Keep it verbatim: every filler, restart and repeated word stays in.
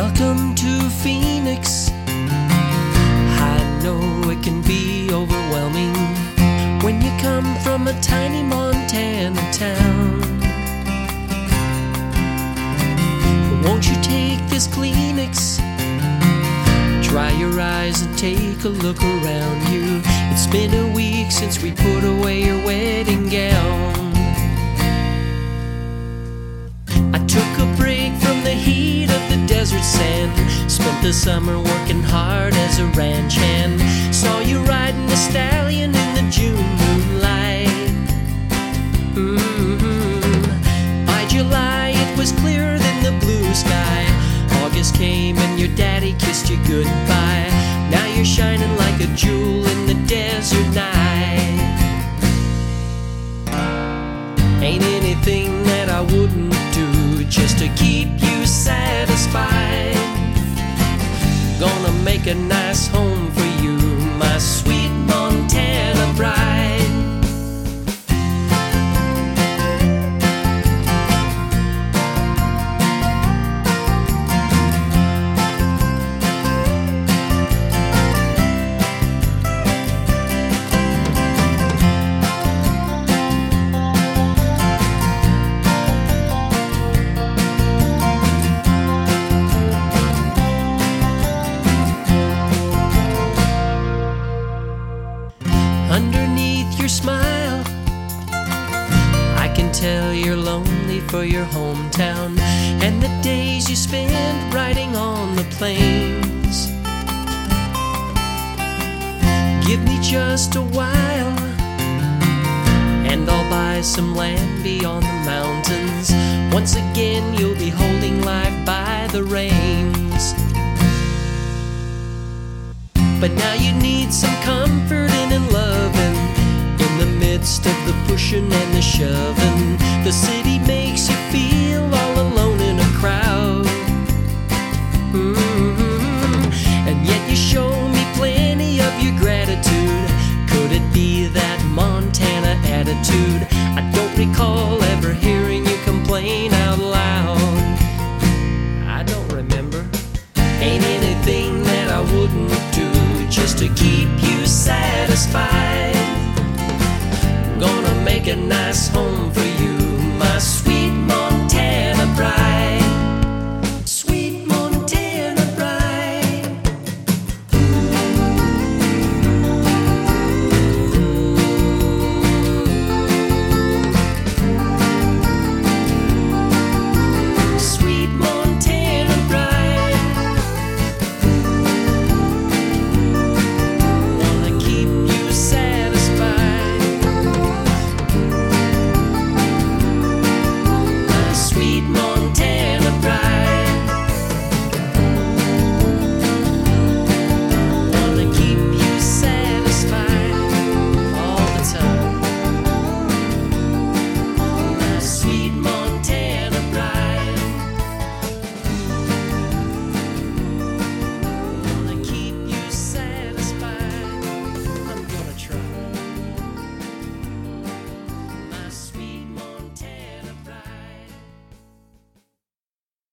Welcome to Phoenix. I know it can be overwhelming when you come from a tiny Montana town. Won't you take this Kleenex? Dry your eyes and take a look around you. It's been a week since we put away your wedding gown. I took a break from the heat of the desert sand. Spent the summer working hard as a ranch hand. Saw you riding a stallion in the June moonlight. Mm-hmm. By July it was clearer than the blue sky. August came and your daddy kissed you goodbye. Now you're shining like a jewel in the desert night. Ain't anything that I wouldn't do just to keep you satisfied. Gonna make a nice home for you, my sweet Montana bride. Underneath your smile, I can tell you're lonely for your hometown and the days you spend riding on the plains. Give me just a while and I'll buy some land beyond the mountains. Once again you'll be holding life by the reins. But now you need some comfort and loving in the midst of the pushing and the shoving. The city makes you feel all alone in a crowd. Mm-hmm. And yet you show me plenty of your gratitude. Could it be that Montana attitude? I don't recall ever hearing you complain out loud. I don't remember. Ain't anything that I wouldn't do just to keep you satisfied. Gonna make a nice home for